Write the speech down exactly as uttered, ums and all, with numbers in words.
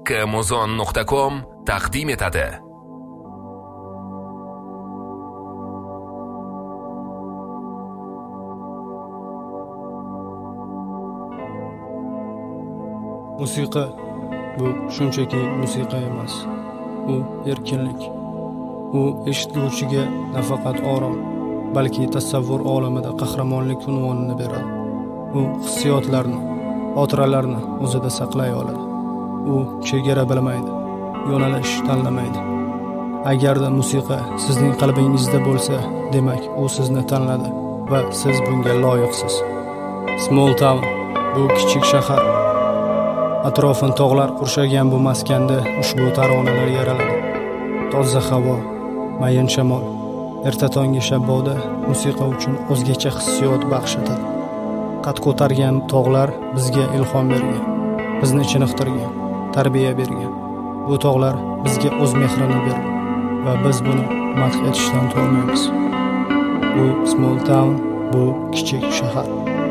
kmozon nuqta com taqdim etadi. Musiqa bu shunchaki musiqa emas. U erkinlik. U eshituvchiga nafaqat orom, balki tasavvur olamida qahramonlik unvonini beradi. U hissiyotlarni, xotiralarni o'zida saqlay oladi. U chegara bilmaydi, yo'nalish tanlamaydi. Agarda musiqa sizning qalbingizda bo'lsa, demak u sizni tanladi va siz bunga loyiqsiz. Small Town bu kichik shahar. Atrofin tog'lar qurshagan bu maskanda ushbu taronalar yaraladi. Toza havo, mayin shamol, erta tongi shabboda musiqa uchun o'zgacha hissiyot baxsh etadi. Qad ko'targan tog'lar bizga ilhom bergan, bizni chiniqtirgan, tarbiya bergan. Bu tog'lar bizga o'z mehrini berdi va biz buni madh etishdan to'ymaymiz. Bu Small Town, bu kichik shahar.